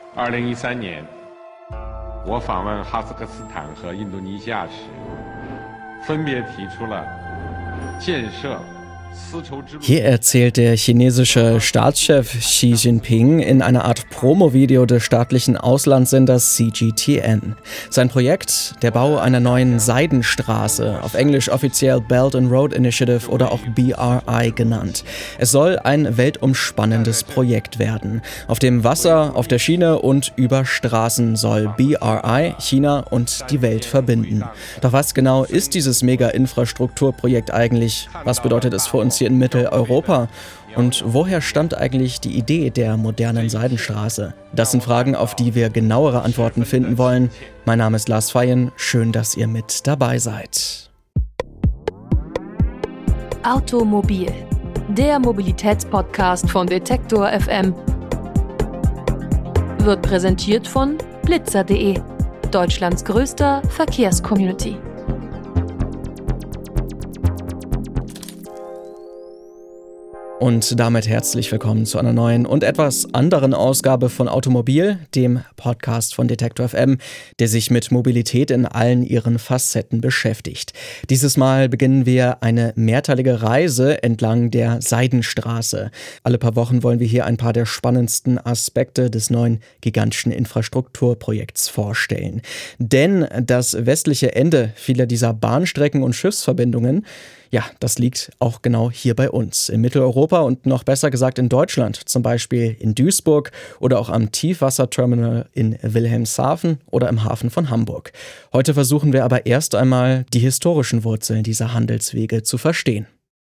2013年，我访问哈萨克斯坦和印度尼西亚时，分别提出了建设。 Hier erzählt der chinesische Staatschef Xi Jinping in einer Art Promo-Video des staatlichen Auslandssenders CGTN. Sein Projekt, der Bau einer neuen Seidenstraße, auf Englisch offiziell Belt and Road Initiative oder auch BRI genannt. Es soll ein weltumspannendes Projekt werden. Auf dem Wasser, auf der Schiene und über Straßen soll BRI China und die Welt verbinden. Doch was genau ist dieses Mega-Infrastrukturprojekt eigentlich? Was bedeutet es für uns hier in Mitteleuropa? Und woher stammt eigentlich die Idee der modernen Seidenstraße? Das sind Fragen, auf die wir genauere Antworten finden wollen. Mein Name ist Lars Feyen, schön, dass ihr mit dabei seid. Automobil, der Mobilitätspodcast von Detektor FM, wird präsentiert von blitzer.de, Deutschlands größter Verkehrscommunity. Und damit herzlich willkommen zu einer neuen und etwas anderen Ausgabe von Automobil, dem Podcast von Detektor FM, der sich mit Mobilität in allen ihren Facetten beschäftigt. Dieses Mal beginnen wir eine mehrteilige Reise entlang der Seidenstraße. Alle paar Wochen wollen wir hier ein paar der spannendsten Aspekte des neuen gigantischen Infrastrukturprojekts vorstellen. Denn das westliche Ende vieler dieser Bahnstrecken und Schiffsverbindungen, ja, das liegt auch genau hier bei uns, in Mitteleuropa und noch besser gesagt in Deutschland, zum Beispiel in Duisburg oder auch am Tiefwasserterminal in Wilhelmshaven oder im Hafen von Hamburg. Heute versuchen wir aber erst einmal, die historischen Wurzeln dieser Handelswege zu verstehen.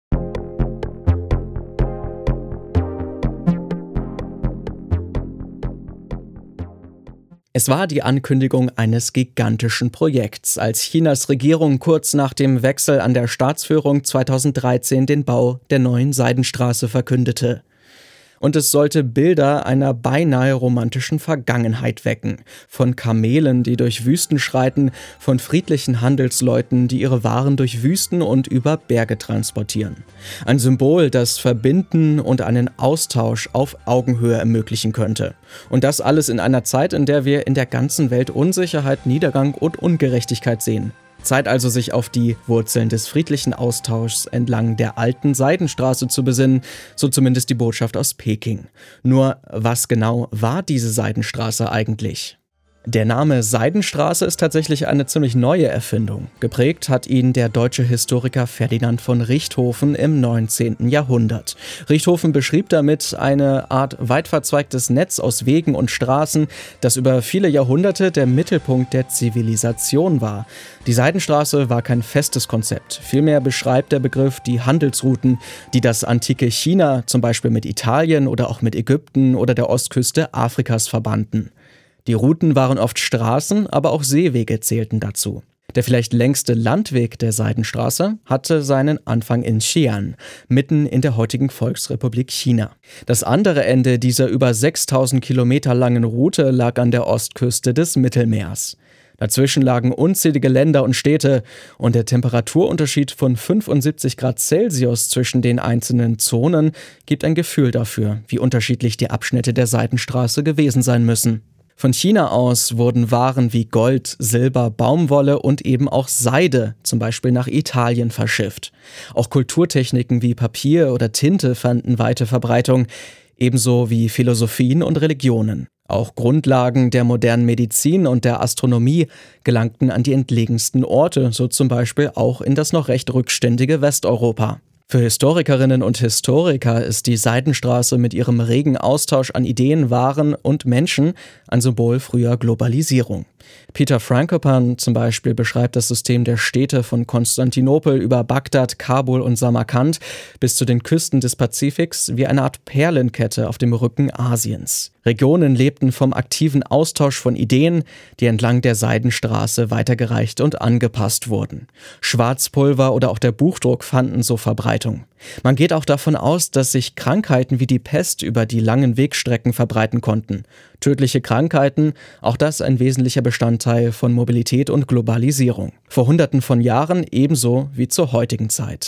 Es war die Ankündigung eines gigantischen Projekts, als Chinas Regierung kurz nach dem Wechsel an der Staatsführung 2013 den Bau der neuen Seidenstraße verkündete. Und es sollte Bilder einer beinahe romantischen Vergangenheit wecken. Von Kamelen, die durch Wüsten schreiten, von friedlichen Handelsleuten, die ihre Waren durch Wüsten und über Berge transportieren. Ein Symbol, das Verbinden und einen Austausch auf Augenhöhe ermöglichen könnte. Und das alles in einer Zeit, in der wir in der ganzen Welt Unsicherheit, Niedergang und Ungerechtigkeit sehen. Zeit also, sich auf die Wurzeln des friedlichen Austauschs entlang der alten Seidenstraße zu besinnen, so zumindest die Botschaft aus Peking. Nur, was genau war diese Seidenstraße eigentlich? Der Name Seidenstraße ist tatsächlich eine ziemlich neue Erfindung. Geprägt hat ihn der deutsche Historiker Ferdinand von Richthofen im 19. Jahrhundert. Richthofen beschrieb damit eine Art weit verzweigtes Netz aus Wegen und Straßen, das über viele Jahrhunderte der Mittelpunkt der Zivilisation war. Die Seidenstraße war kein festes Konzept. Vielmehr beschreibt der Begriff die Handelsrouten, die das antike China zum Beispiel mit Italien oder auch mit Ägypten oder der Ostküste Afrikas verbanden. Die Routen waren oft Straßen, aber auch Seewege zählten dazu. Der vielleicht längste Landweg der Seidenstraße hatte seinen Anfang in Xi'an, mitten in der heutigen Volksrepublik China. Das andere Ende dieser über 6000 Kilometer langen Route lag an der Ostküste des Mittelmeers. Dazwischen lagen unzählige Länder und Städte und der Temperaturunterschied von 75 Grad Celsius zwischen den einzelnen Zonen gibt ein Gefühl dafür, wie unterschiedlich die Abschnitte der Seidenstraße gewesen sein müssen. Von China aus wurden Waren wie Gold, Silber, Baumwolle und eben auch Seide, zum Beispiel nach Italien, verschifft. Auch Kulturtechniken wie Papier oder Tinte fanden weite Verbreitung, ebenso wie Philosophien und Religionen. Auch Grundlagen der modernen Medizin und der Astronomie gelangten an die entlegensten Orte, so zum Beispiel auch in das noch recht rückständige Westeuropa. Für Historikerinnen und Historiker ist die Seidenstraße mit ihrem regen Austausch an Ideen, Waren und Menschen ein Symbol früher Globalisierung. Peter Frankopan zum Beispiel beschreibt das System der Städte von Konstantinopel über Bagdad, Kabul und Samarkand bis zu den Küsten des Pazifiks wie eine Art Perlenkette auf dem Rücken Asiens. Regionen lebten vom aktiven Austausch von Ideen, die entlang der Seidenstraße weitergereicht und angepasst wurden. Schwarzpulver oder auch der Buchdruck fanden so Verbreitung. Man geht auch davon aus, dass sich Krankheiten wie die Pest über die langen Wegstrecken verbreiten konnten. Tödliche Krankheiten, auch das ein wesentlicher Bestandteil von Mobilität und Globalisierung. Vor Hunderten von Jahren ebenso wie zur heutigen Zeit.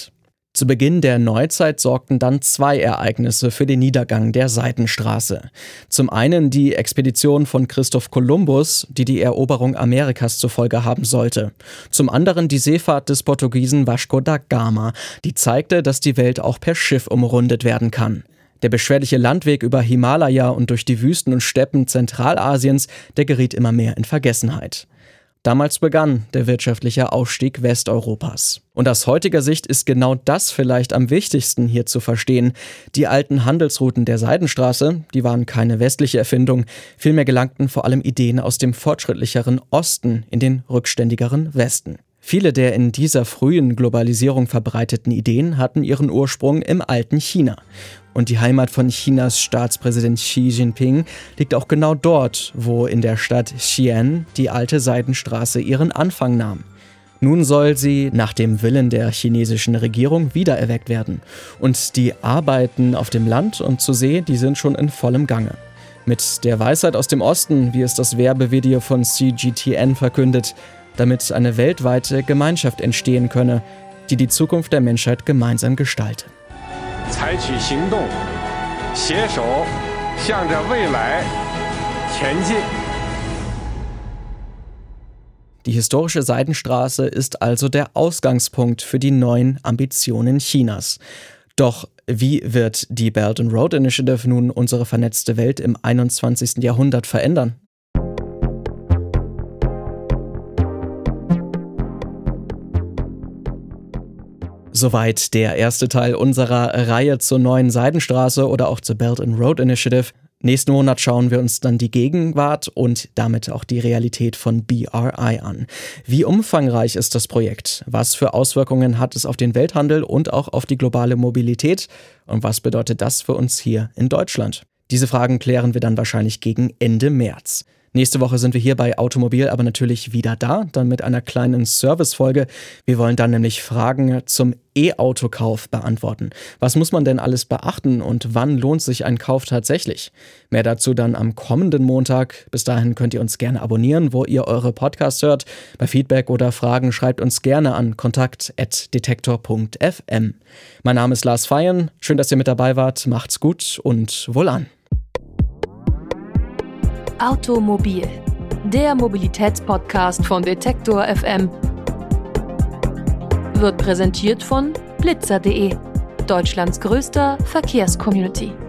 Zu Beginn der Neuzeit sorgten dann 2 Ereignisse für den Niedergang der Seidenstraße. Zum einen die Expedition von Christoph Kolumbus, die die Eroberung Amerikas zur Folge haben sollte. Zum anderen die Seefahrt des Portugiesen Vasco da Gama, die zeigte, dass die Welt auch per Schiff umrundet werden kann. Der beschwerliche Landweg über Himalaya und durch die Wüsten und Steppen Zentralasiens, der geriet immer mehr in Vergessenheit. Damals begann der wirtschaftliche Aufstieg Westeuropas. Und aus heutiger Sicht ist genau das vielleicht am wichtigsten hier zu verstehen. Die alten Handelsrouten der Seidenstraße, die waren keine westliche Erfindung, vielmehr gelangten vor allem Ideen aus dem fortschrittlicheren Osten in den rückständigeren Westen. Viele der in dieser frühen Globalisierung verbreiteten Ideen hatten ihren Ursprung im alten China. Und die Heimat von Chinas Staatspräsident Xi Jinping liegt auch genau dort, wo in der Stadt Xi'an die alte Seidenstraße ihren Anfang nahm. Nun soll sie nach dem Willen der chinesischen Regierung wiedererweckt werden. Und die Arbeiten auf dem Land und zur See, die sind schon in vollem Gange. Mit der Weisheit aus dem Osten, wie es das Werbevideo von CGTN verkündet, damit eine weltweite Gemeinschaft entstehen könne, die die Zukunft der Menschheit gemeinsam gestaltet. Die historische Seidenstraße ist also der Ausgangspunkt für die neuen Ambitionen Chinas. Doch wie wird die Belt and Road Initiative nun unsere vernetzte Welt im 21. Jahrhundert verändern? Soweit der erste Teil unserer Reihe zur neuen Seidenstraße oder auch zur Belt and Road Initiative. Nächsten Monat schauen wir uns dann die Gegenwart und damit auch die Realität von BRI an. Wie umfangreich ist das Projekt? Was für Auswirkungen hat es auf den Welthandel und auch auf die globale Mobilität? Und was bedeutet das für uns hier in Deutschland? Diese Fragen klären wir dann wahrscheinlich gegen Ende März. Nächste Woche sind wir hier bei Automobil aber natürlich wieder da, dann mit einer kleinen Servicefolge. Wir wollen dann nämlich Fragen zum E-Autokauf beantworten. Was muss man denn alles beachten und wann lohnt sich ein Kauf tatsächlich? Mehr dazu dann am kommenden Montag. Bis dahin könnt ihr uns gerne abonnieren, wo ihr eure Podcasts hört. Bei Feedback oder Fragen schreibt uns gerne an kontakt@detektor.fm. Mein Name ist Lars Feyen. Schön, dass ihr mit dabei wart. Macht's gut und wohlan. Automobil, der Mobilitätspodcast von Detektor FM, wird präsentiert von blitzer.de, Deutschlands größter Verkehrscommunity.